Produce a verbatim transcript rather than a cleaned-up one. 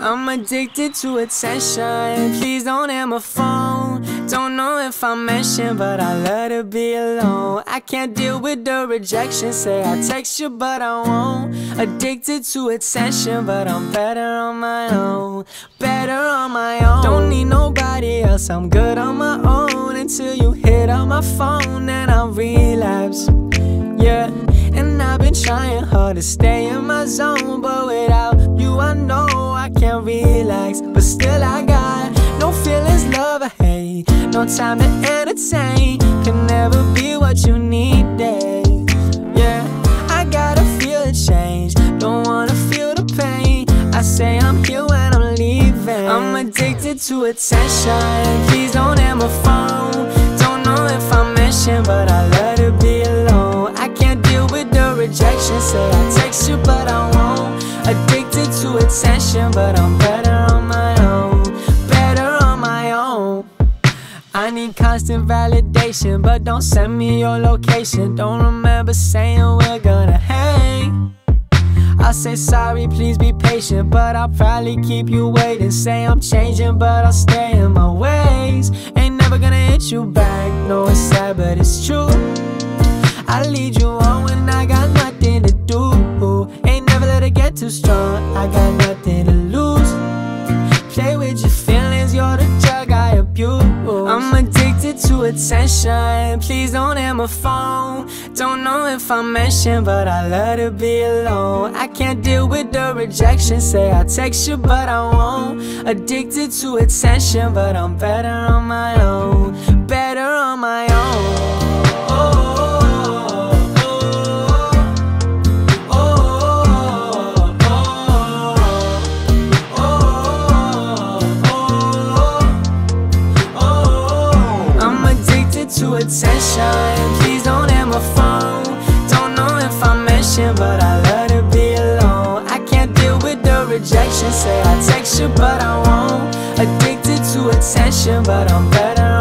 I'm addicted to attention. Please don't hit my phone. Don't know if I mentioned, but I love to be alone. I can't deal with the rejection. Say I text you, but I won't. Addicted to attention, but I'm better on my own. Better on my own. Don't need nobody else, I'm good on my own. Until you hit on my phone and I relapse. Yeah, and I've been trying hard to stay in my zone, but without you I know I can't relax. But still I got no feelings, love or hate, no time to entertain. Can never be what you needed. Yeah, I gotta feel a change, don't wanna feel the pain. I say I'm here when I'm leaving. I'm addicted to attention. Please don't hit my phone. Don't know if I mentioned, but I love to be alone. I can't deal with the rejection. Say I text you, but I won't. Addicted to attention, but I'm better on my own. Better on my own. I need constant validation, but don't send me your location. Don't remember saying we're gonna hang. I'll say sorry, please be patient, but I'll probably keep you waiting. Say I'm changing, but I'll stay in my ways. Ain't never gonna hit you back, no it's sad but it's true. I lead you on when I got nothing to do. Ain't never let it get too strong, I got nothing to lose. Play with your feelings, you're the drug I abuse. I'm addicted to attention. Please don't hit my phone. Don't know if I mentioned, but I love to be alone. I can't deal with the rejection. Say I text you, but I won't. Addicted to attention, but I'm better on my own. Better on my own. To attention, please don't hit my phone. Don't know if I mentioned, but I love to be alone. I can't deal with the rejection. Say I text you, but I won't. Addicted to attention, but I'm better